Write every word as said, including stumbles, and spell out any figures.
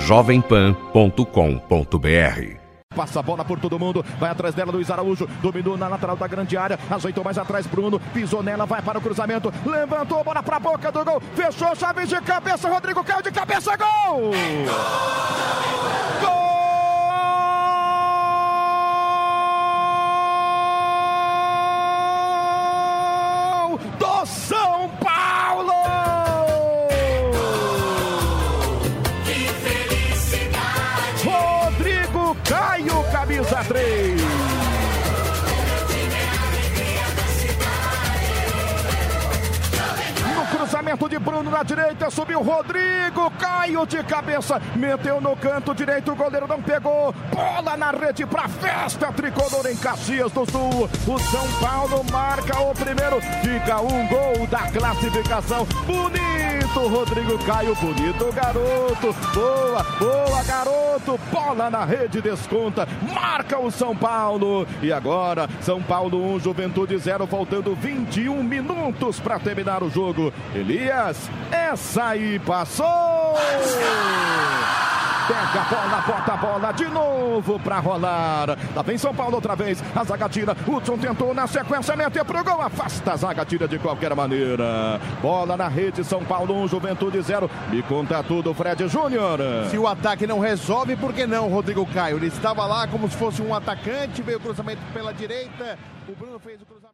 jovem pan ponto com ponto br. Passa a bola por todo mundo, vai atrás dela Luiz Araújo, dominou na lateral da grande área, ajeitou mais atrás Bruno, pisou nela, vai para o cruzamento, levantou a bola para a boca do gol, fechou, chave de cabeça, Rodrigo caiu de cabeça, gol! Gol! Do São Paulo! Que felicidade! Rodrigo Caio, camisa três. No cruzamento de Bruno na direita, subiu Rodrigo Caio de cabeça, meteu no canto direito, o goleiro não pegou, bola na rede pra festa tricolor em Caxias do Sul. O São Paulo marca o primeiro, fica um gol da classificação. Bonito Rodrigo Caio, bonito garoto, boa, boa garoto, bola na rede, desconta, marca o São Paulo. E agora São Paulo um, Juventude zero, faltando vinte e um minutos para terminar o jogo. Elias, essa aí passou! Pega a bola, bota a bola de novo pra rolar. Lá vem São Paulo outra vez. A zaga tira. Hudson tentou na sequência meter pro gol. Afasta a zaga, tira de qualquer maneira. Bola na rede. São Paulo um, Juventude zero. Me conta tudo, Fred Júnior. Se o ataque não resolve, por que não, Rodrigo Caio? Ele estava lá como se fosse um atacante. Veio o cruzamento pela direita. O Bruno fez o cruzamento.